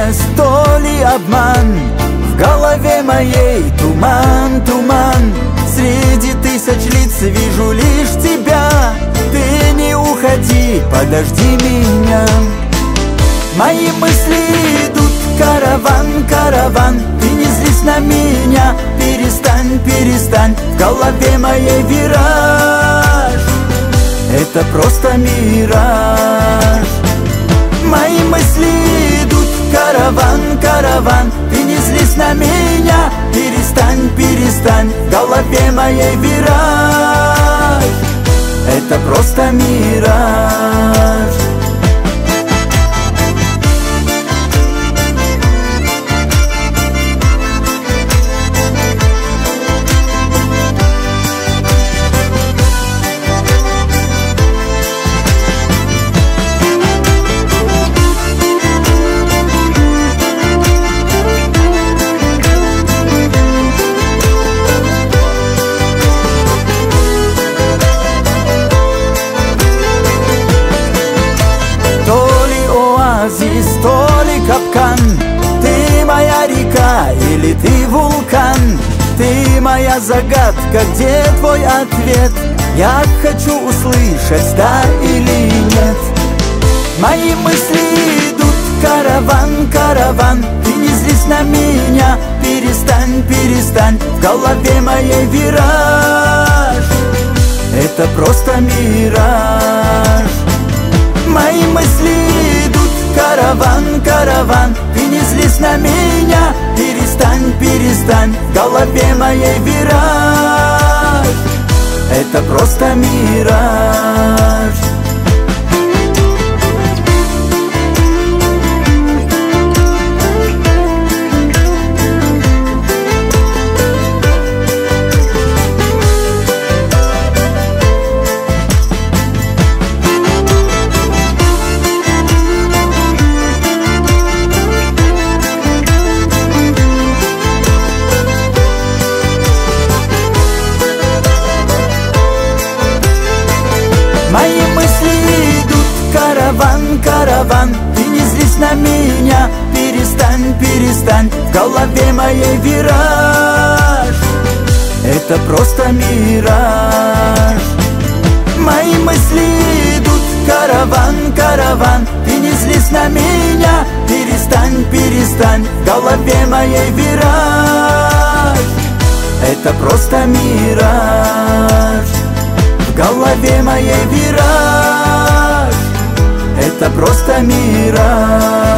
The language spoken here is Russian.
реальность, то ли обман? В голове моей туман, туман. Среди тысяч лиц вижу лишь тебя. Ты не уходи, подожди меня. Мои мысли идут, караван, караван. Ты не злись на меня, перестань, перестань. В голове моей вираж, это просто мираж. Мои мысли идут, караван, караван. Ты не злись на меня, перестань, перестань. В голове моей вираж, это просто мираж. То ли капкан, ты моя река или ты вулкан? Ты моя загадка, где твой ответ? Я хочу услышать, да или нет. Мои мысли идут, караван, караван. Ты не злись на меня, перестань, перестань. В голове моей вираж, это просто мираж. Мои мысли идут, караван, караван. Ты не злись на меня, перестань, перестань. В голове моей вираж, это просто мираж. Мои мысли идут, караван, караван. Ты не злись на меня, перестань, перестань. В голове моей вираж, это просто мираж. Мои мысли идут, караван, караван. Ты не злись на меня, перестань, перестань. В голове моей вираж, это просто мираж. В голове моей вираж, это просто мираж.